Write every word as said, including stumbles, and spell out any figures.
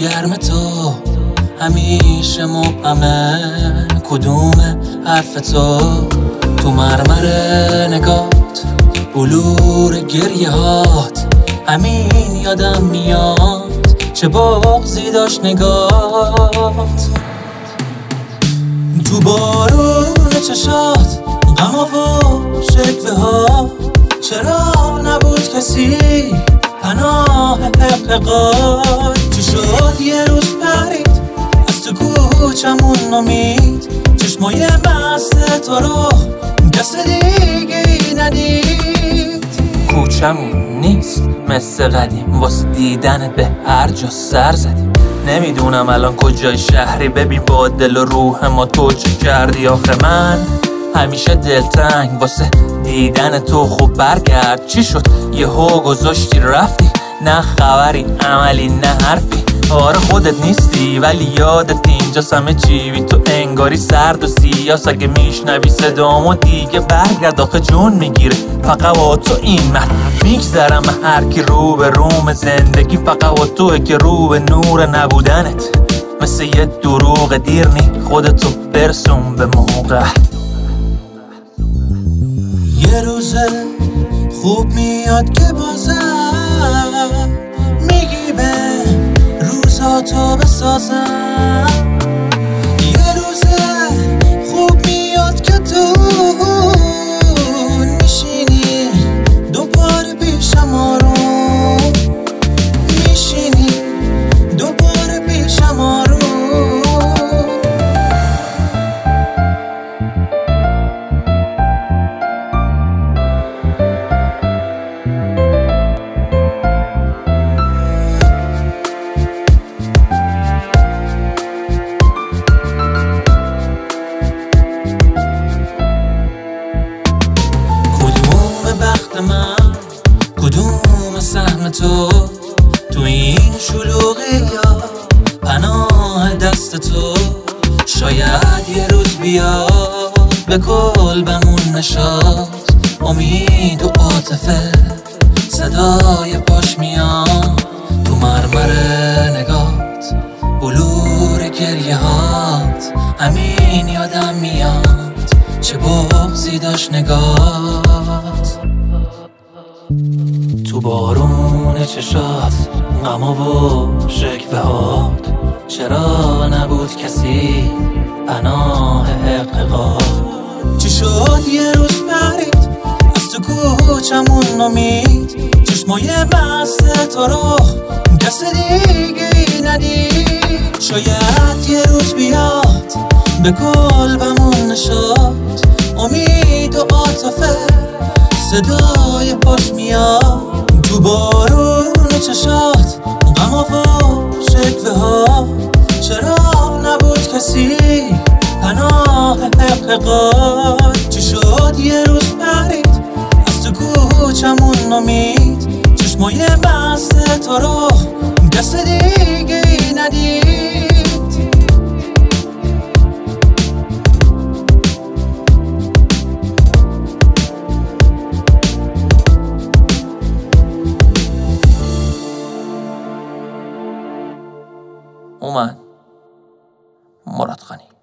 گرم تو همیشه مبهمه، کدوم حرف تو تو مرمر نگات، بلور گریه هات همین یادم میاد، چه بغضی داشت نگات. تو بارون چشات غم و شکوه ها، چرا نبود کسی پناه حقیقات؟ چی شد یه روز پرید از تو کوچمون امید، چشمای مست تو رو کس دیگه ای ندید. کوچمون نیست مثل قدیم، واسه دیدن به هر جا سر زدیم. نمیدونم الان کجای شهری، ببین با دل و روح ما تو چه کردی. آخه من همیشه دلتنگ واسه دیدن تو، خوب برگرد چی شد یهو گذاشتی رفتی؟ نه خبری عملی نه حرفی، آره خودت نیستی ولی یادت اینجاست همه چی بی تو انگاری سرد و سیاس. اگه میشنوی صدامو دیگه برگرد، آخه جون میگیره فقط با تو این من میگذرم. هر کی رو به روم زندگی فقط با توه که رو به نور نبودنت، مثل یه دروغ دیر نی خودتو برسون به موقع. یه روزه خوب میاد که بازم میگی به روزاتو بسازم. یه روزه خوب میاد که تو میشینی دوباره پیشم، آروم میشینی دوباره پیشم آروم. من کدوم سهم تو تو این شلوغی یا پناه دست تو؟ شاید یه روز بیاد به قلبمون نشاد، امید و عاطفه صدای پاش میاد. تو مرمر نگات بلور گریه هات همین یادم میاد، چه بغضی داشت نگات. تو بارون چشات غم و شکوه هات، چرا نبود کسی پناه حقیقات؟ چی شد یه روز پرید از تو کوچمون امید، چشمای مست تو رو کس دیگه ای ندید. شاید یه روز بیاد به قلبمون نشاد، امید و عاطفه صدای پاش میاد. تو بارون چشات غم و شکوه ها، چرا نبود کسی پناه حقیقات؟ چی شد یه روز پرید از تو کوچمون امید، چشمای مست تو رو کس دیگه ای ندید. اومد مراد غنی.